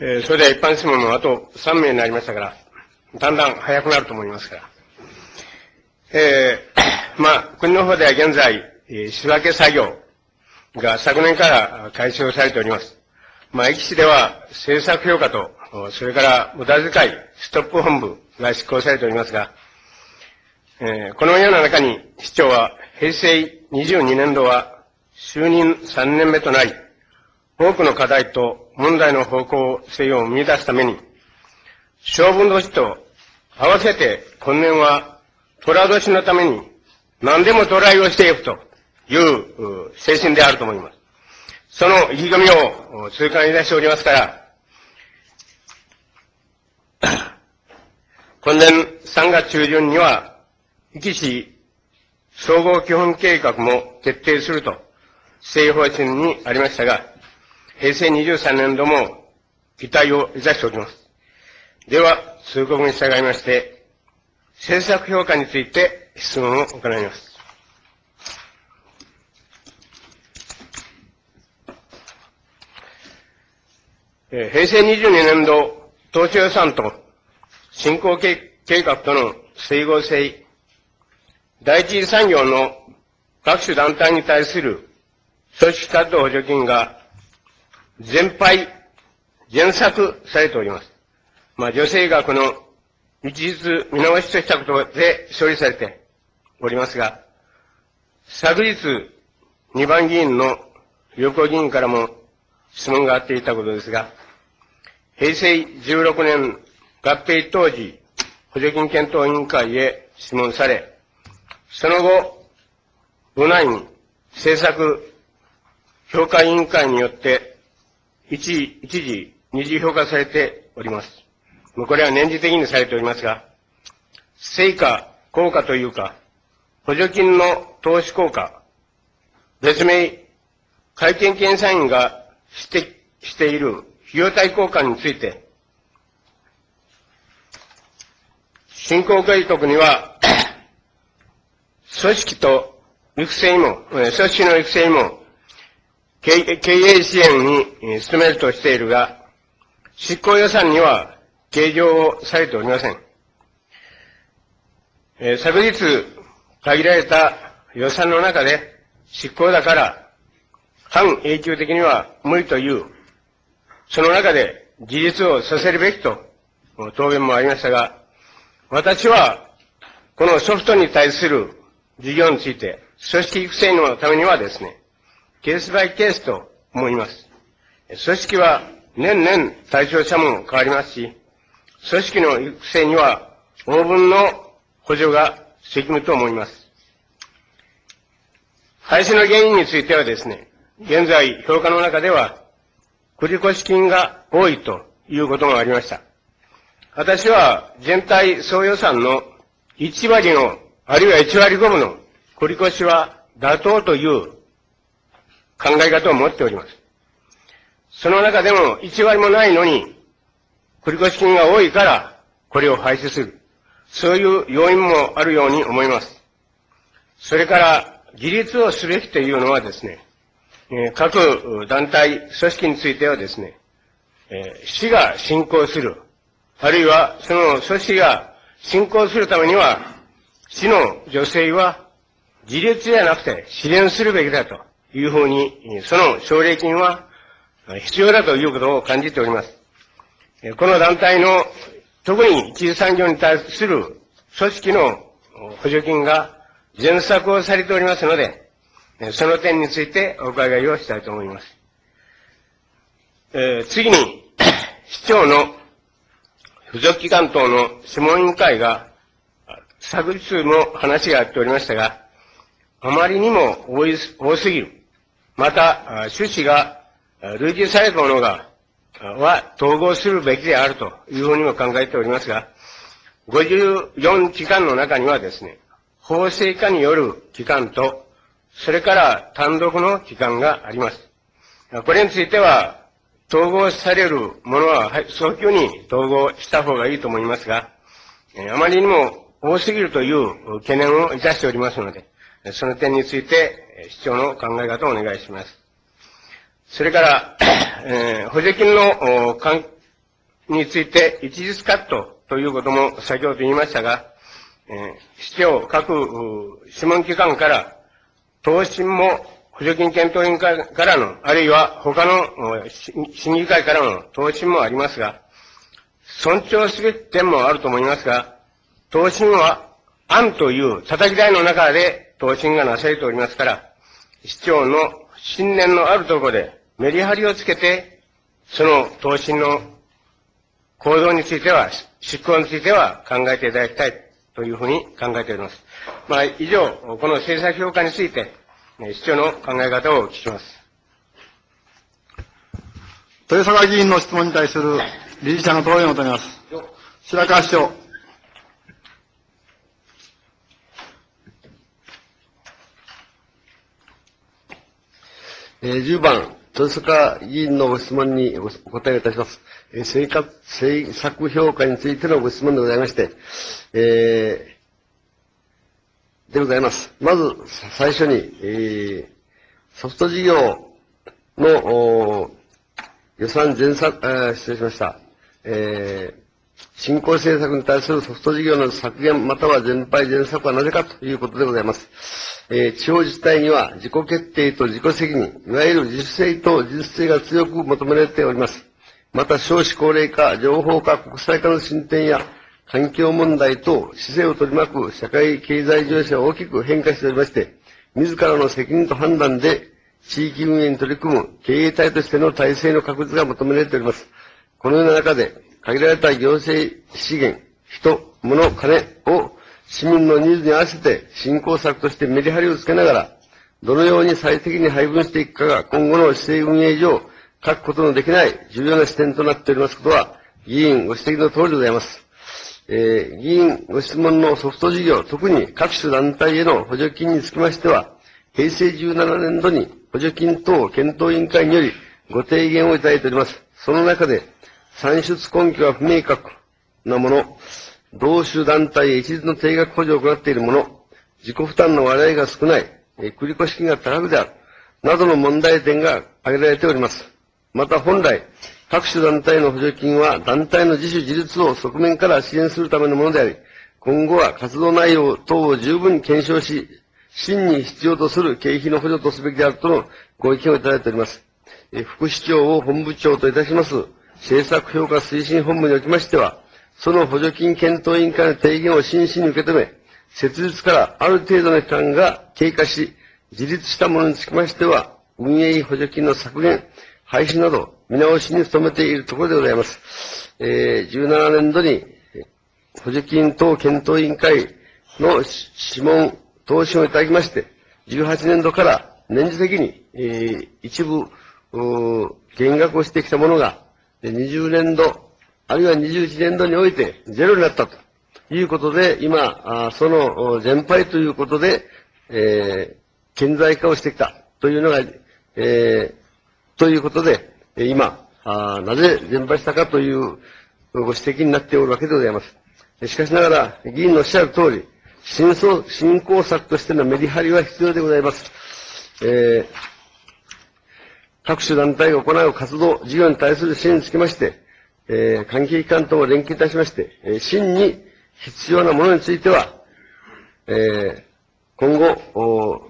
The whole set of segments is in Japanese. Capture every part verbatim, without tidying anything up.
えー、それでは一般質問もあとさんめいになりましたから、だんだん早くなると思いますから。えー、まあ、国の方では現在、えー、仕分け作業が昨年から開始をされております。まあ、壱岐市では政策評価と、それから無駄遣いストップ本部が執行されておりますが、えー、このような中に市長は平成にじゅうにねんどは就任さんねんめとなり、多くの課題と問題の方向性を見出すために、勝負年と合わせて今年は寅年のために何でもトライをしていくという精神であると思います。その意気込みを痛感いたしておりますから、今年さんがつ中旬には、壱岐市総合基本計画も決定すると政府方針にありましたが、平成にじゅうさんねんども期待をいたしております。では、通告に従いまして、政策評価について質問を行います。えー、平成にじゅうにねんど当初予算と振興計画との整合性、第一次産業の各種団体に対する組織活動補助金が全廃、減削されております。まあ、助成額の一律見直しとしたことで処理されておりますが、昨日、にばん議員の横議員からも質問があっていたことですが、平成じゅうろくねん合併当時、補助金検討委員会へ質問され、その後、部内に政策評価委員会によって一一時、二次評価されております。これは年次的にされておりますが、成果、効果というか、補助金の投資効果、別名、会計検査院が指摘している費用対効果について、振興計画には、組織と育成も、組織の育成も、経営支援に努めるとしているが、執行予算には計上をされておりません。えー、昨日、限られた予算の中で執行だから、半永久的には無理という、その中で自立をさせるべきと、答弁もありましたが、私は、このソフトに対する事業について、組織育成のためにはですね、ケースバイケースと思います。組織は年々対象者も変わりますし、組織の育成には応分の補助が責務と思います。廃止の原因についてはですね、現在評価の中では、繰越金が多いということがありました。私は全体総予算のいちわりの、あるいはいちわりごぶの繰越は妥当という考え方を持っております。その中でもいちわりもないのに、繰越金が多いからこれを廃止する。そういう要因もあるように思います。それから、自立をすべきというのはですね、各団体、組織についてはですね、市が振興する。あるいは、その組織が振興するためには、市の助成は自立ではなくて支援するべきだというふうに、その奨励金は必要だということを感じております。この団体の、特に一次産業に対する組織の補助金が減削をされておりますので、その点についてお伺いをしたいと思います。えー、次に、市長の付属機関等の諮問委員会が、昨日も話があっておりましたが、あまりにも多い多すぎる。また、趣旨が類似されたものが、は統合するべきであるというふうにも考えておりますが、ごじゅうよん機関の中にはですね、法制化による機関と、それから単独の機関があります。これについては、統合されるものは早急に統合した方がいいと思いますが、あまりにも多すぎるという懸念をいたしておりますので、その点について市長の考え方をお願いします。それから、えー、補助金のについて一律カットということも先ほど言いましたが、えー、市長、各諮問機関から、答申も補助金検討委員会からの、あるいは他の審議会からの答申もありますが、尊重すべき点もあると思いますが、答申は案という叩き台の中で答申がなされておりますから、市長の信念のあるところでメリハリをつけて、その答申の行動については、執行については考えていただきたいというふうに考えております。まあ、以上、この政策評価について、市長の考え方を聞きます。 豊坂議員の質問に対する理事者の答弁を求めます。白川市長。 えー、じゅうばん、豊坂議員のご質問にお答えいたします。えー、政策評価についてのご質問でございまして、えー、でございます。まず、最初に、えー、ソフト事業の予算全削、えー、失礼しました。えー、振興政策に対するソフト事業の削減または全廃全削はなぜかということでございます。えー、地方自治体には自己決定と自己責任、いわゆる自主性と自主性が強く求められております。また少子高齢化、情報化、国際化の進展や環境問題等、市政を取り巻く社会経済情勢は大きく変化しておりまして、自らの責任と判断で地域運営に取り組む経営体としての体制の確立が求められております。このような中で、限られた行政資源、人、物、金を市民のニーズに合わせて振興策としてメリハリをつけながら、どのように最適に配分していくかが今後の市政運営上、欠くことのできない重要な視点となっておりますことは、議員ご指摘の通りでございます。えー、議員ご質問のソフト事業、特に各種団体への補助金につきましては、平成じゅうななねんどに補助金等検討委員会によりご提言をいただいております。その中で、算出根拠が不明確なもの、同種団体へ一律の定額補助を行っているもの、自己負担の割合が少ない、繰越金が高くである、などの問題点が挙げられております。また本来、各種団体の補助金は団体の自主自立を側面から支援するためのものであり、今後は活動内容等を十分に検証し、真に必要とする経費の補助とすべきであるとのご意見をいただいております。副市長を本部長といたします、政策評価推進本部におきましては、その補助金検討委員会の提言を真摯に受け止め、設立からある程度の期間が経過し、自立したものにつきましては、運営費補助金の削減、廃止など、見直しに努めているところでございます。えー、じゅうななねんどに、補助金等検討委員会の諮問、答申をいただきまして、じゅうはちねんどから年次的に、えー、一部、減額をしてきたものが、にじゅうねんど、あるいはにじゅういちねんどにおいてゼロになったということで、今、その全廃ということで、えー、顕在化をしてきたというのが、えー、ということで、今、なぜ全廃したかというご指摘になっておるわけでございます。しかしながら、議員のおっしゃる通り、新振興策としてのメリハリは必要でございます。えー、各種団体が行う活動、事業に対する支援につきまして、えー、関係機関とも連携いたしまして、えー、真に必要なものについては、えー、今後、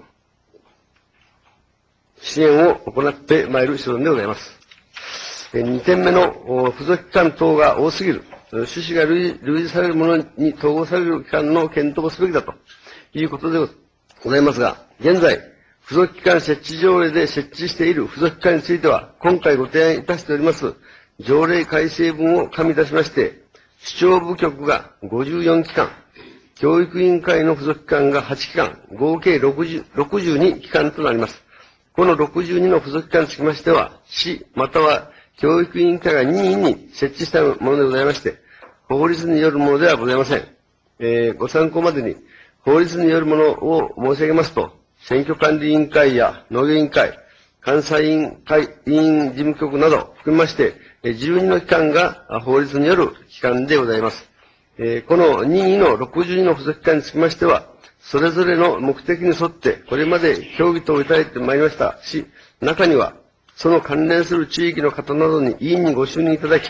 支援を行ってまいる所存でございます。えー、にてんめの付属機関等が多すぎる、趣旨が類似されるものに統合される機関の検討をすべきだということでございますが、現在、付属機関設置条例で設置している付属機関については、今回ご提案いたしております条例改正文を加味いたしまして、市長部局がごじゅうよん機関、教育委員会の付属機関がはち機関、合計ろくじゅう、ろくじゅうに機関となります。このろくじゅうにの付属機関につきましては、市または教育委員会が任意に設置したものでございまして、法律によるものではございません。えー、ご参考までに、法律によるものを申し上げますと、選挙管理委員会や農業委員会、監査委員会、委員事務局など含めまして、じゅうにの機関が法律による機関でございます。えー、この任意のろくじゅうにの付属機関につきましては、それぞれの目的に沿って、これまで協議等をいただいてまいりましたし、中には、その関連する地域の方などに委員にご就任いただき、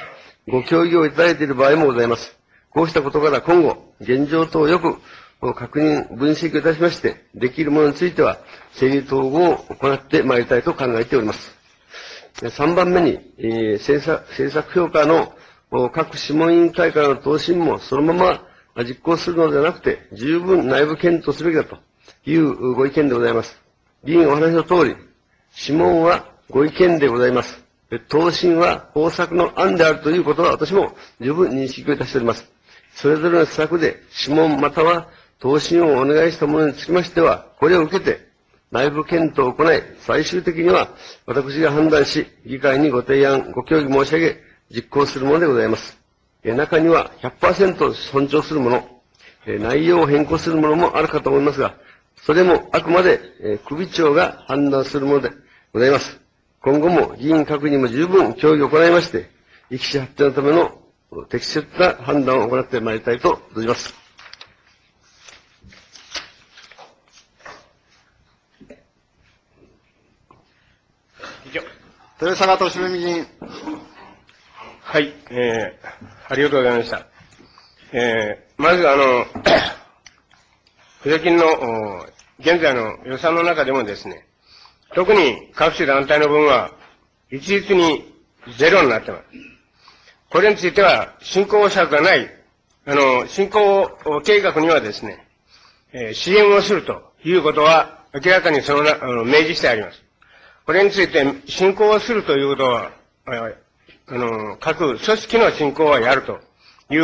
ご協議をいただいている場合もございます。こうしたことから今後、現状等をよく確認、分析いたしまして、できるものについては、整理統合を行ってまいりたいと考えております。さんばんめに、えー、政策、政策評価の各諮問委員会からの答申もそのまま実行するのではなくて、十分内部検討すべきだというご意見でございます。議員お話の通り、諮問はご意見でございます。答申は方策の案であるということは私も十分認識をいたしております。それぞれの施策で諮問または答申をお願いしたものにつきましては、これを受けて内部検討を行い、最終的には私が判断し、議会にご提案、ご協議申し上げ、実行するものでございます。中には ひゃくパーセント 尊重するもの、内容を変更するものもあるかと思いますが、それもあくまで首長が判断するものでございます。今後も議員各人も十分協議を行いまして、意思発展のための適切な判断を行ってまいりたいと存じます。 以上。 豊坂敏美議員。 はい、えー、ありがとうございました。えー、まずあの、補助金の現在の予算の中でもですね、特に各種団体の分は一律にゼロになっています。これについては進行策がない、あの、進行計画にはですね、えー、支援をするということは明らかにそのな、あの、明示してあります。これについて進行をするということは、あの、各組織の進行はやるという、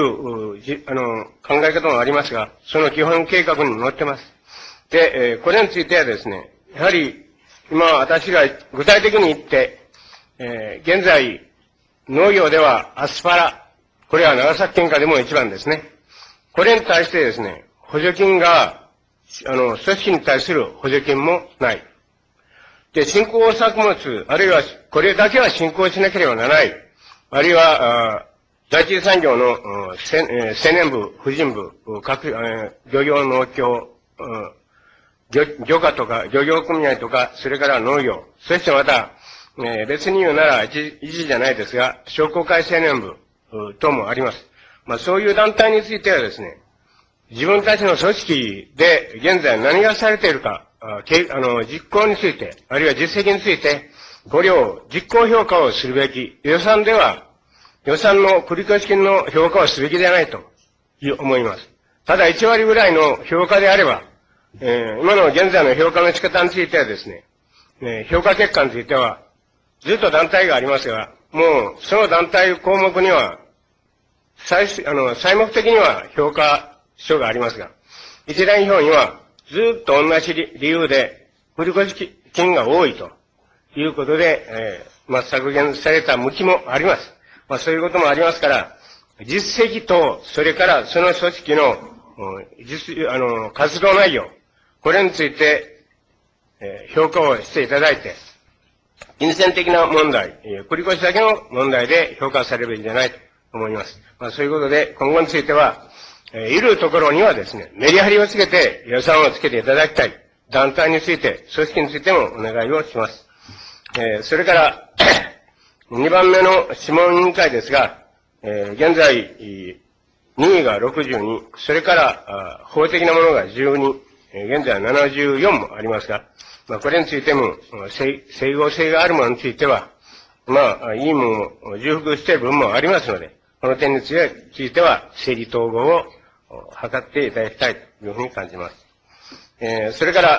じあの、考え方もありますが、その基本計画に載ってます。で、えー、これについてはですね、やはり、今私が具体的に言って、えー、現在、農業ではアスパラ、これは長崎県下でも一番ですね。これに対してですね、補助金が、あの、組織に対する補助金もない。で、振興作物、あるいは、これだけは振興しなければならない。あるいは、第一次産業の青年部、婦人部、各、漁業農協、漁、漁家とか、漁業組合とか、それから農業、そしてまた、えー、別に言うなら一時じゃないですが、商工会青年部等もあります。まあそういう団体についてはですね、自分たちの組織で現在何がされているか、ああの、実行について、あるいは実績について、これを実行評価をするべき。予算では、予算の繰越金の評価をすべきではないと思います。ただいち割ぐらいの評価であれば、えー、今の現在の評価の仕方についてはですね、えー、評価結果については、ずっと団体がありますが、もうその団体項目には、最、あの、最目的には評価書がありますが、一覧表にはずっと同じ理由で、繰越金が多いということで、えー、まあ、削減された向きもあります。まあ、そういうこともありますから、実績と、それからその組織の、実、あの、活動内容、これについて、えー、評価をしていただいて、金銭的な問題、繰越だけの問題で評価されるべきじゃないと思います。まあ、そういうことで、今後については、えー、いるところにはですね、メリハリをつけて予算をつけていただきたい。団体について、組織についてもお願いをします。えー、それから、にばんめの諮問委員会ですが、えー、現在、任意がろくじゅうに、それから、法的なものがじゅうに、現在はななじゅうよんもありますが、まあ、これについても、整合性があるものについては、まあ、委員も重複している部分もありますので、この点については、整理統合を図っていただきたいというふうに感じます。えー、それから、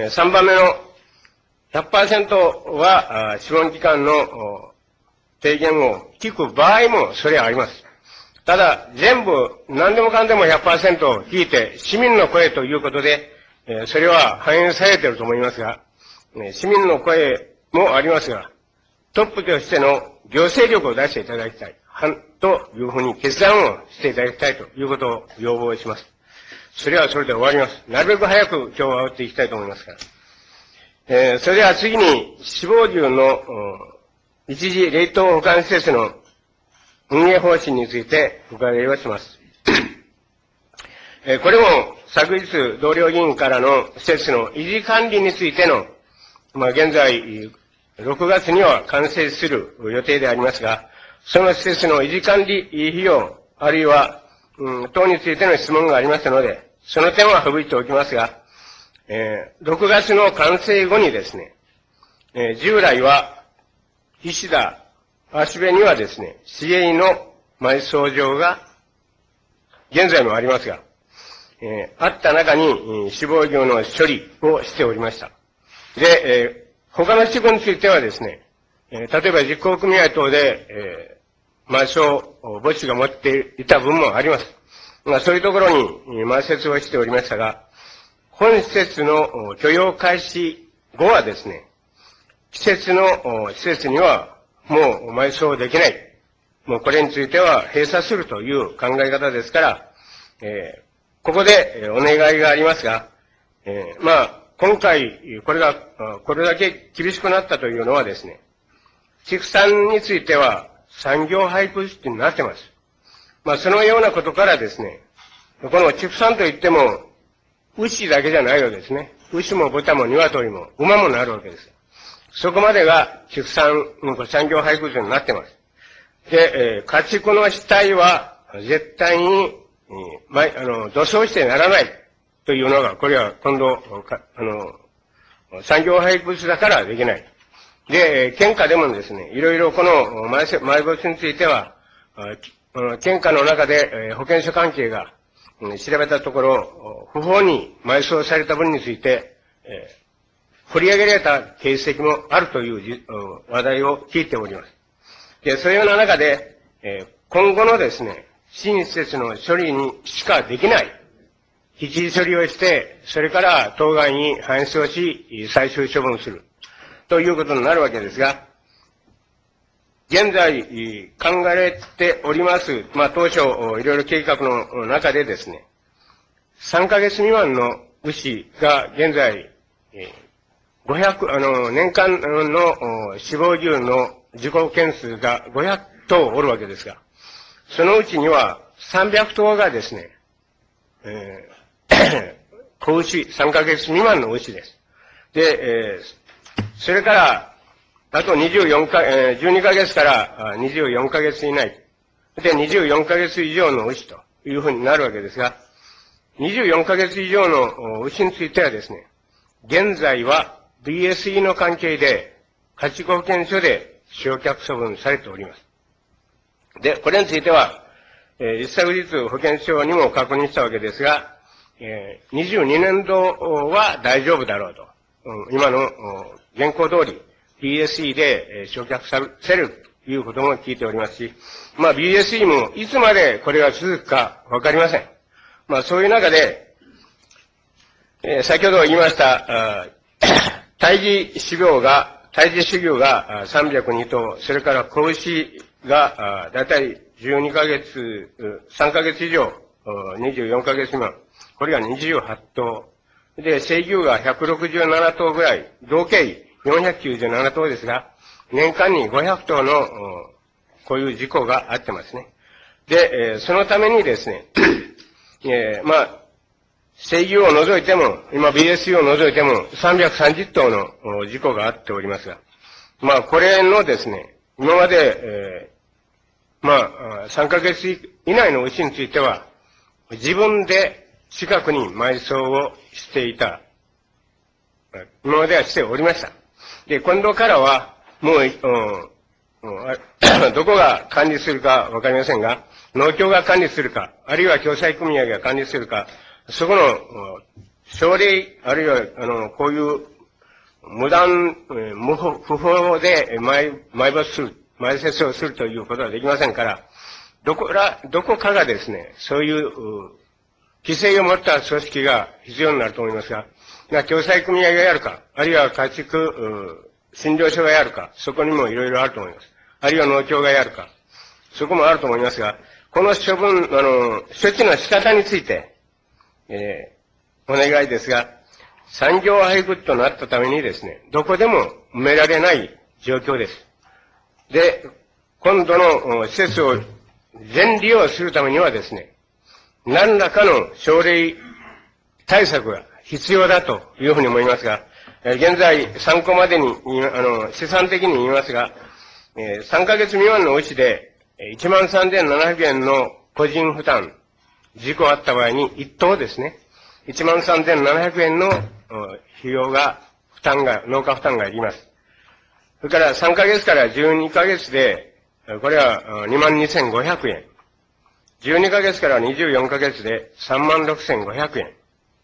さんばんめの ひゃくパーセント は、諮問機関の提言を聞く場合もそれはあります。ただ、全部、何でもかんでも ひゃくパーセント 聞いて、市民の声ということで、それは反映されていると思いますが、市民の声もありますが、トップとしての行政力を出していただきたい、というふうに決断をしていただきたいということを要望します。それはそれで終わります。なるべく早く今日は打っていきたいと思いますから。えー、それでは次に、死亡銃の一時冷凍保管施設の運営方針についてお伺いをします。えー、これも昨日同僚議員からの施設の維持管理についての、まあ、現在ろくがつには完成する予定でありますが、 その施設の維持管理費用、あるいは、うん、等についての質問がありましたので、その点は省いておきますが、えー、ろくがつの完成後にですね、えー、従来は、石田、芦部にはですね、市営の埋葬場が、現在もありますが、えー、あった中に、死亡業の処理をしておりました。で、えー、他の支部についてはですね、えー、例えば実行組合等で、えー、埋葬墓地が持っていた分もあります。まあ、そういうところに埋設をしておりましたが、本施設の許容開始後はですね、施設の、施設にはもう埋葬できない。もうこれについては閉鎖するという考え方ですから、えー、ここでお願いがありますが、えー、まあ、今回、これが、これだけ厳しくなったというのはですね、畜産については産業廃棄物になってます。まあ、そのようなことからですね、この畜産といっても、牛だけじゃないわけですね。牛も豚も鶏も馬もなるわけです。そこまでが畜産、産業廃棄物になってます。で、えー、家畜の死体は絶対に、えー、ま、あの、土葬してならないというのが、これは今度、あの、産業廃棄物だからできない。で、県下でもですね、いろいろこの埋埋没については、県下の中で保健所関係が調べたところ、不法に埋葬された分について、えー、掘り上げられた形跡もあるという話題を聞いております。で、そういうような中で、えー、今後のですね、新施設の処理にしかできない、引き処理をして、それから当該に搬出をし、最終処分する、ということになるわけですが、現在考えられております、まあ当初、いろいろ計画の中でですね、さんかげつ未満の牛が現在、ごひゃく、あの、年間の死亡牛の事故件数がごひゃくとうおるわけですが、そのうちにはさんびゃくとうがですね、えー、子牛、さんかげつ未満の牛です。で、えー、それから、あとにじゅうよんか、えー、じゅうにかげつからにじゅうよんかげつ以内。で、にじゅうよんかげつ以上の牛というふうになるわけですが、にじゅうよんかげつ以上の牛についてはですね、現在は ビーエスイー の関係で、家畜保健所で焼却処分されております。で、これについては、えー、一昨日保健所にも確認したわけですが、えー、にじゅうにねんどは大丈夫だろうと。うん、今の現行通り、ビーエスイー で焼却されるということも聞いておりますし、まあ ビーエスイー もいつまでこれが続くかわかりません。まあそういう中で、えー、先ほど言いました、胎児種苗が、胎児種苗がさんびゃくにとう、それから子牛がだいたいじゅうにかげつ、さんかげつ以上、にじゅうよんかげつ未満、これがにじゅうはちとう。で、成牛がひゃくろくじゅうななとうぐらい、合計よんひゃくきゅうじゅうななとうですが、年間にごひゃくとうのこういう事故があってますね。で、そのためにですね、えー、まあ、成牛を除いても、今 ビーエスイー を除いてもさんびゃくさんじゅっとうの事故があっておりますが、まあ、これのですね、今まで、えー、まあ、さんかげつ以内の牛については、自分で近くに埋葬をしていた、今まではしておりました。で、今度からは、もう、うん、どこが管理するかわかりませんが、農協が管理するか、あるいは共済組合が管理するか、そこの、奨励、あるいは、あの、こういう、無断、無法、不法で埋、埋没する、埋設をするということはできませんから、どこら、どこかがですね、そういう、規制を持った組織が必要になると思いますが、共済組合がやるか、あるいは家畜、診療所がやるか、そこにもいろいろあると思います。あるいは農協がやるか、そこもあると思いますが、この処分、あの、処置の仕方について、えー、お願いですが、産業廃棄物となったためにですね、どこでも埋められない状況です。で、今度の施設を全利用するためにはですね、何らかの奨励対策が必要だというふうに思いますが、現在参考までに、あの、試算的に言いますが、さんかげつ未満の牛でいちまんさんぜんななひゃくえんの個人負担、事故あった場合に一等ですね、いちまんさんぜんななひゃくえんの費用が、負担が、農家負担がいります。それからさんかげつからじゅうにかげつで、これはにまんにせんごひゃくえん。じゅうにかげつからにじゅうよんかげつでさんまんろくせんごひゃくえん。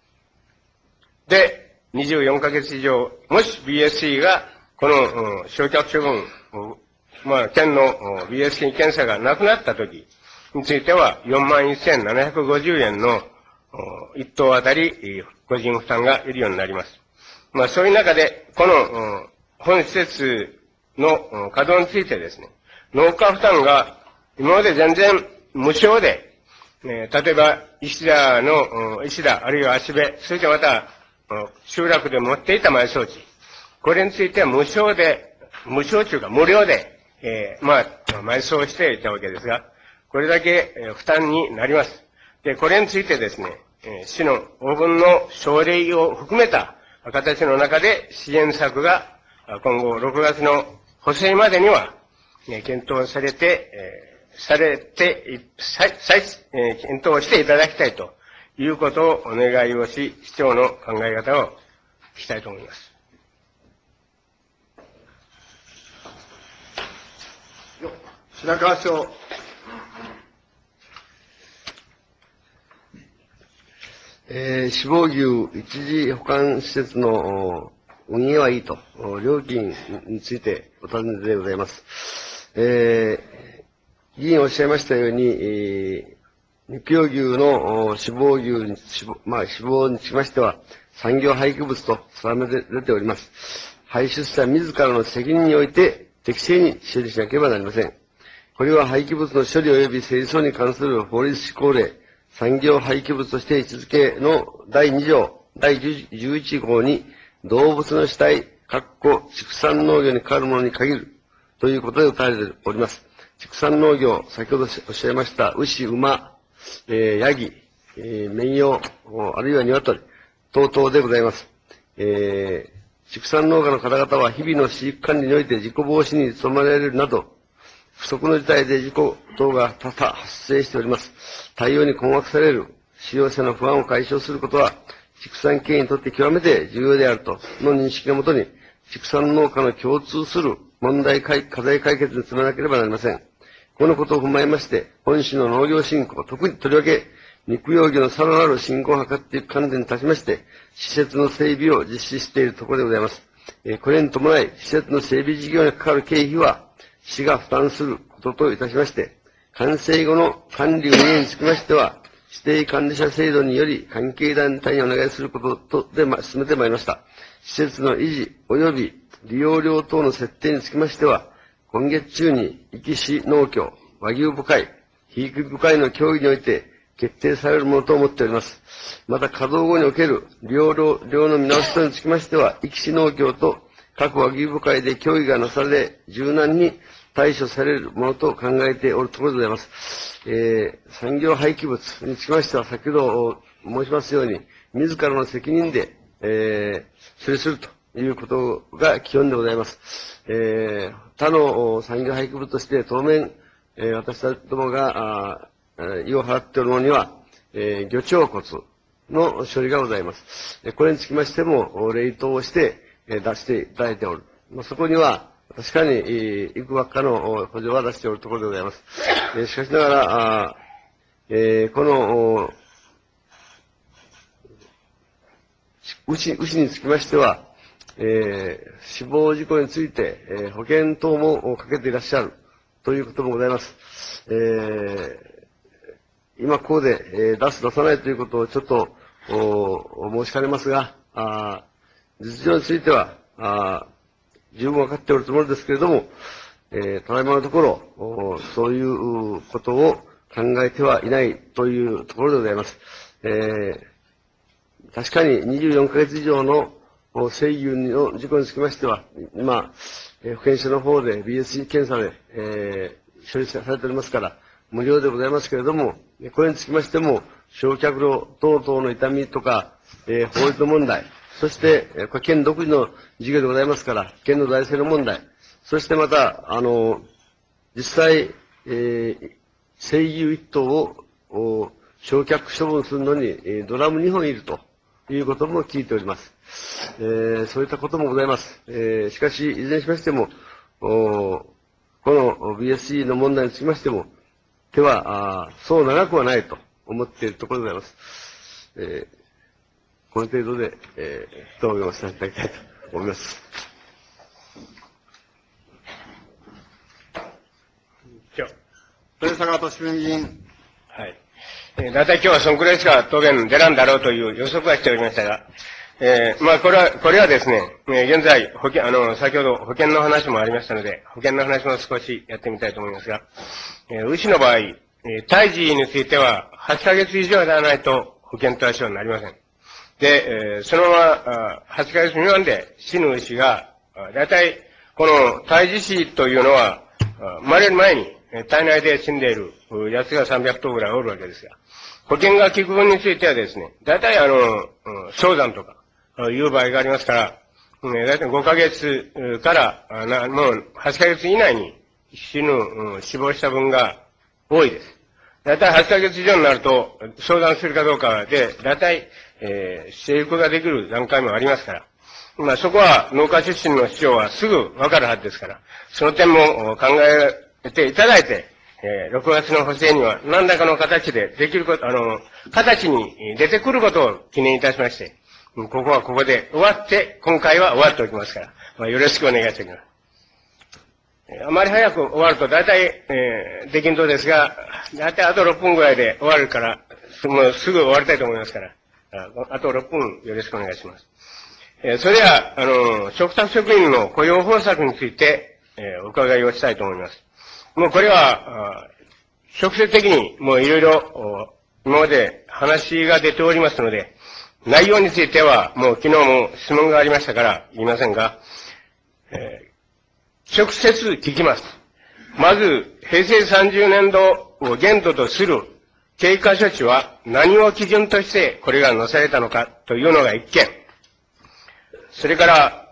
で、にじゅうよんかげつ以上、もし ビーエスシー がこの焼却処分、まあ、県の ビーエスシー 検査がなくなったときについてはよんまんせんななひゃくごじゅうえんの一等あたり個人負担がいるようになります。まあ、そういう中で、この本施設の稼働についてですね、農家負担が今まで全然無償で、ね、例えば石田の、石田あるいは足部、そしてまた集落で持っていた埋葬地、これについては無償で、無償というか無料で、えー、まあ、埋葬していたわけですが、これだけ負担になります。で、これについてですね、市の応分の奨励を含めた形の中で支援策が今後ろくがつの補正までには検討されて、されて、再、再、検討していただきたいということをお願いをし、市長の考え方を聞きたいと思います。 白川市長。 えー、死亡牛一時保管施設の運営はいいと、料金についてお尋ねでございます。えー、議員おっしゃいましたように、えー、肉用牛の死亡牛に、死亡、まあ、死亡につきましては、産業廃棄物と定められております。排出者自らの責任において適正に処理しなければなりません。これは廃棄物の処理及び清掃に関する法律施行令、産業廃棄物として位置づけのだいに条、だいじゅういち号に動物の死体、括弧畜産農業に関わるものに限るということで謳われております。畜産農業、先ほどおっしゃいました牛、馬、えー、ヤギ、えー、綿羊、あるいは鶏等々でございます。えー、畜産農家の方々は日々の飼育管理において事故防止に努められるなど、不測の事態で事故等が多々発生しております。対応に困惑される使用者の不安を解消することは、畜産経営にとって極めて重要であるとの認識のもとに、畜産農家の共通する問題解、課題解決に努めなければなりません。このことを踏まえまして、本市の農業振興、特にとりわけ、肉用魚のさらなる振興を図っていく関連に立ちまして、施設の整備を実施しているところでございます。これに伴い、施設の整備事業にかかる経費は、市が負担することといたしまして、完成後の管理運営につきましては、指定管理者制度により関係団体にお願いすることとで、ま、進めてまいりました。施設の維持及び利用料等の設定につきましては、今月中に壱岐市農協、和牛部会、肥育部会の協議において決定されるものと思っております。また稼働後における利用料の見直し等につきましては、壱岐市農協と各和牛部会で協議がなされ、柔軟に対処されるものと考えておるところでございます。えー、産業廃棄物につきましては、先ほど申しますように、自らの責任で、えー、処理するということが基本でございます。えー、他の産業廃棄物として当面、えー、私どもが、意を払っておるものには、えー、魚腸骨の処理がございます。これにつきましても、冷凍して、えー、出していただいておる。そこには、確かに、いくばっかの補助は出しておるところでございます。えー、しかしながら、あえー、この、牛、牛につきましては、えー、死亡事故について、えー、保険等もかけていらっしゃるということもございます。えー、今ここで、えー、出す出さないということをちょっと申しかねますが、あ実情については、あ十分分かっておるつもりですけれども、えー、ただいまのところ、そういうことを考えてはいないというところでございます。えー、確かににじゅうよんかげつ以上の生牛の事故につきましては、今、えー、保健所の方で ビーエスシー 検査で、えー、処理されておりますから、無料でございますけれども、これにつきましても、焼却炉等々の痛みとか、えー、法律の問題、そして、これ県独自の事業でございますから、県の財政の問題、そしてまた、あの、実際、 えー、声優一頭を、お焼却処分するのに、えードラムにほんいるということも聞いております。えーそういったこともございます。えーしかし、いずれにしましても、おこの ビーエスイー の問題につきましても、手は、あそう長くはないと思っているところでございます。えーこの程度で、えー、答弁をさせていただきたいと思います。 今日。 豊坂敏文議員。 はい。えー、大体今日はそのくらいしか答弁出らんだろうという予測はしておりましたが、えー、まあ、これは、これはですね、えー、現在、保険、あの、先ほど保険の話もありましたので、保険の話も少しやってみたいと思いますが、えー、牛の場合、えー、胎児についてははちかげつ以上ではないと保険対象になりません。で、えー、そのまま、はちかげつ未満で死ぬ牛が、だいたい、この胎児死というのは、生まれる前に体内で死んでいるやつがさんびゃくとうぐらいおるわけですが、保険が効く分についてはですね、だいたいあの、早産とか、いう場合がありますから、だいたいごかげつから、なもうはちかげつ以内に死ぬ、死亡した分が多いです。だいたいはちかげつ以上になると、相談するかどうかで、だいたい、えー、生育ができる段階もありますから、まあそこは農家出身の市長はすぐわかるはずですから、その点も考えていただいて、えー、ろくがつの補正には何らかの形でできること、あの、形に出てくることを記念いたしまして、ここはここで終わって、今回は終わっておきますから、まあ、よろしくお願いしておきます。あまり早く終わると大体、えー、できんとですが、大体あとろっぷんぐらいで終わるから、もうすぐ終わりたいと思いますから、あ, あとろっぷんよろしくお願いします。えー、それでは、あの、嘱託職員の雇用方策について、えー、お伺いをしたいと思います。もうこれは、直接的にもういろいろ今まで話が出ておりますので、内容についてはもう昨日も質問がありましたから言いませんが、えー直接聞きます。まず、平成さんじゅうねんどを限度とする経過処置は何を基準としてこれが載されたのかというのが一件。それから、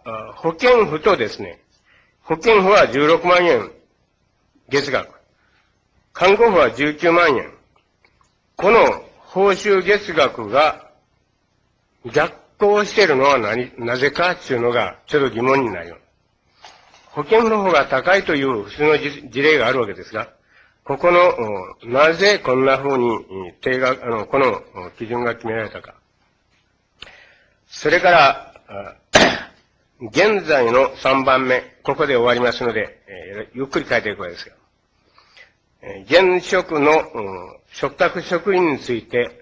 保険費とですね、保険費はじゅうろくまんえん月額。看護費はじゅうきゅうまんえん。この報酬月額が逆行しているのは何、なぜかというのがちょっと疑問になります。保険の方が高いという普通の事例があるわけですが、ここの、なぜこんな風に、定額、あの、この基準が決められたか。それから、現在のさんばんめ、ここで終わりますので、えー、ゆっくり書いていくわけですが、現職の、嘱託職員について、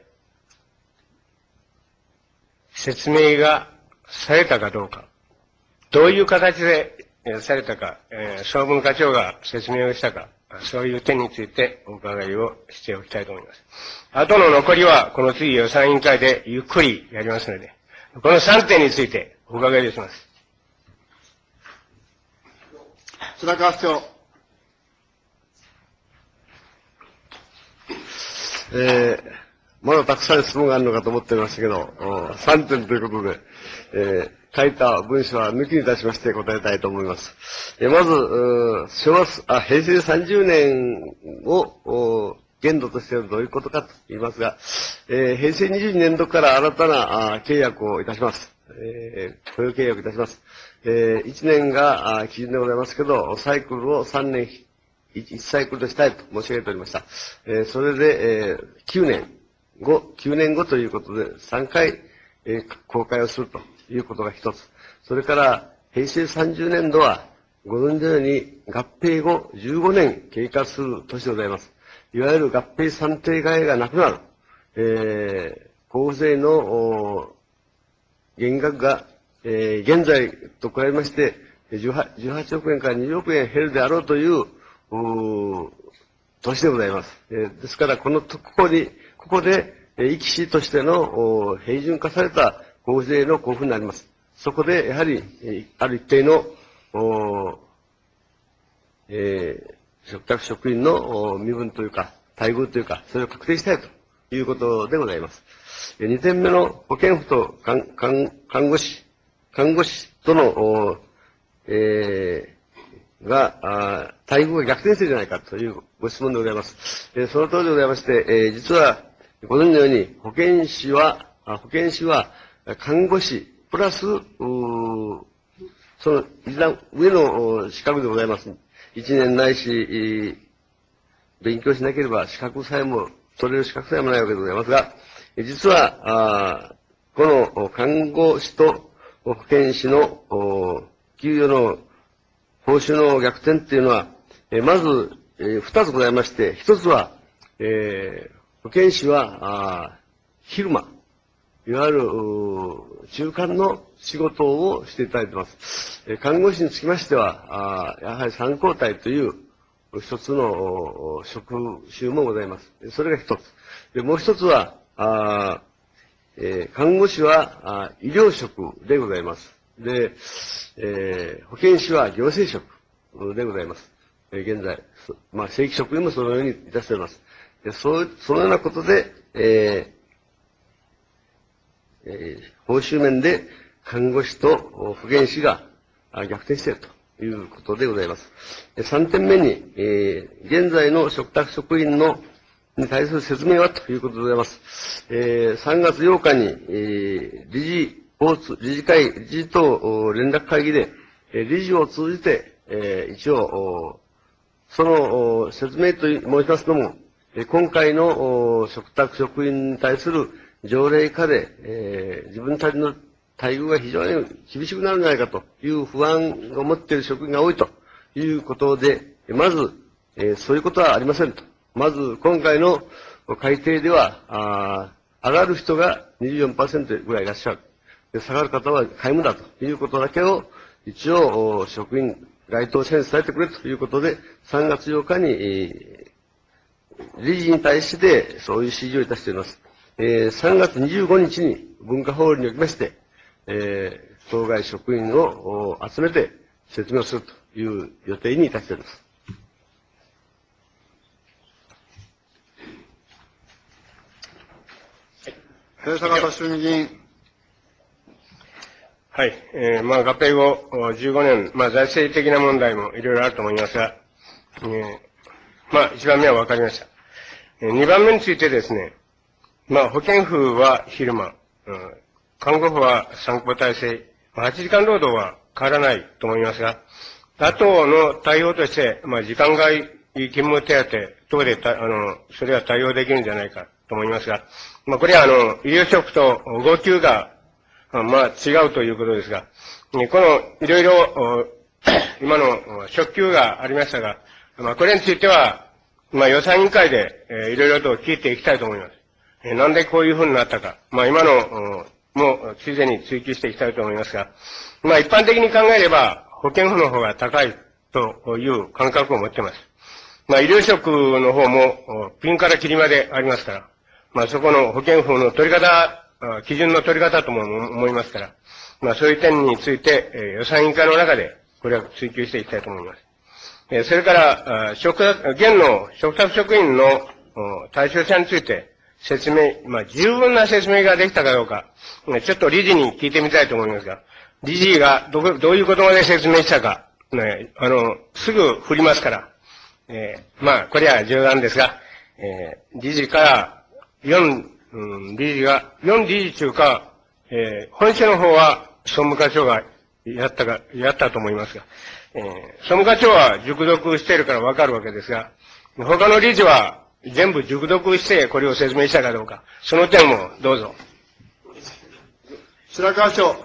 説明がされたかどうか、どういう形でされたか、えー、総務課長が説明をしたか、そういう点についてお伺いをしておきたいと思います。あとの残りは、この次予算委員会でゆっくりやりますので、このさんてんについてお伺いをします。 白川市長。 えー、まだたくさん質問があるのかと思っていましたけど、さんてんということで、えー書いた文書は抜きにいたしまして答えたいと思います。えまず、昭和、あ、平成さんじゅうねんを限度としてはどういうことかと言いますが、えー、平成にじゅうにねんどから新たなあ契約をいたします。えー、雇用契約いたします。えー、いちねんがあ基準でございますけど、サイクルをさんねん、いちサイクルとしたいと申し上げておりました。えー、それで、えー、きゅうねんご、きゅうねんごということでさんかい、えー、公開をするということが一つ。それから、平成さんじゅうねんどは、ご存知のように合併後じゅうごねん経過する年でございます。いわゆる合併算定外がなくなる。えー、交付税の減額が、えー、現在と比べまして、じゅうはちおくえんからにじゅうおくえん減るであろうという、う年でございます。えー、ですから、この、ここに、ここで、一期としての平準化された交付税の交付になります。そこで、やはり、ある一定の、えー、嘱託職員の身分というか、待遇というか、それを確定したいということでございます。にてんめの保健婦と看看看護師、看護師との、えが、あ待遇が逆転するじゃないかというご質問でございます。えー、その通りでございまして、えー、実は、ご存知のように、保健師は、あ保健師は、看護師、プラス、うその、一段上の資格でございます。一年ないし、勉強しなければ資格さえも、取れる資格さえもないわけでございますが、実は、あこの看護師と保健師の給与の報酬の逆転っていうのは、えまず、え二つございまして、一つは、えー、保健師は、あ昼間、いわゆる、中間の仕事をしていただいています。え看護師につきましては、あやはり三交代という一つの職種もございます。それが一つ。でもう一つは、あえー、看護師はあ医療職でございます。で、えー、保健師は行政職でございます。えー、現在、まあ、正規職員もそのようにいたしております。でそう、そのようなことで、えーえー、報酬面で看護師と保健師が逆転しているということでございます。さんてんめに、えー、現在の嘱託職員のに対する説明はということでございます。えー、さんがつようかに、えー、理事、理事会、理事等連絡会議で、理事を通じて、えー、一応、その説明と申しますのも、今回の嘱託職員に対する条例下で、えー、自分たちの待遇が非常に厳しくなるんじゃないかという不安を持っている職員が多いということで、まず、えー、そういうことはありませんと。まず、今回の改定では、あ上がる人が にじゅうよんパーセント ぐらいいらっしゃる。で下がる方は皆無だということだけを、一応、職員、該当者に伝えてくれということで、さんがつようかに、えー、理事に対してそういう指示をいたしております。えー、さんがつにじゅうごにちに文化ホールにおきまして、えー、当該職員を集めて説明をするという予定にいたしております。 坂田衆議院。 はい。えー、まあ、合併後じゅうごねん、まあ、財政的な問題もいろいろあると思いますが、えー、まあ、いちばんめは分かりました。えー、にばんめについてですね、まあ、保健婦は昼間、うん、看護婦は参考体制、はちじかん労働は変わらないと思いますが、あとの対応として、まあ、時間外勤務手当等でた、あの、それは対応できるんじゃないかと思いますが、まあ、これは、あの、医療職と号給が、まあ、違うということですが、この、いろいろ、今の職給がありましたが、まあ、これについては、まあ、予算委員会で、えー、いろいろと聞いていきたいと思います。えー、なんでこういうふうになったか。まあ、今の、もう、ついでに追求していきたいと思いますが、まあ、一般的に考えれば、保健婦の方が高いという感覚を持っています。まあ、医療職の方も、ピンからキリまでありますから、まあ、そこの保健婦の取り方、基準の取り方とも思いますから、まあ、そういう点について、えー、予算委員会の中で、これは追求していきたいと思います。えー、それから、職現の嘱託職員の対象者について、説明、まあ、十分な説明ができたかどうか、ちょっと理事に聞いてみたいと思いますが、理事がどこ、どういうことまで説明したか、ね、あの、すぐ振りますから、えー、まあ、これは冗談ですが、えー、理事からよん、うん、理事が、よん理事中か、えー、本社の方は総務課長がやったか、やったと思いますが、えー、総務課長は熟読しているからわかるわけですが、他の理事は全部熟読してこれを説明したかどうか、その点もどうぞ。 白川町。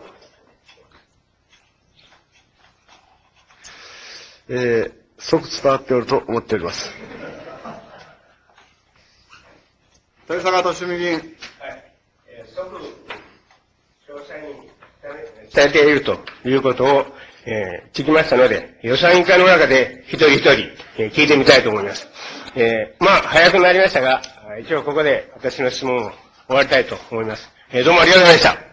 えー、即伝わっておると思っております。 豊坂と衆議院。はい。 えー、即、詳細に伝えているということを、えー、聞きましたので、予算委員会の中で一人一人、えー、聞いてみたいと思います。えー、まあ、早くなりましたが、一応ここで私の質問を終わりたいと思います。えー、どうもありがとうございました。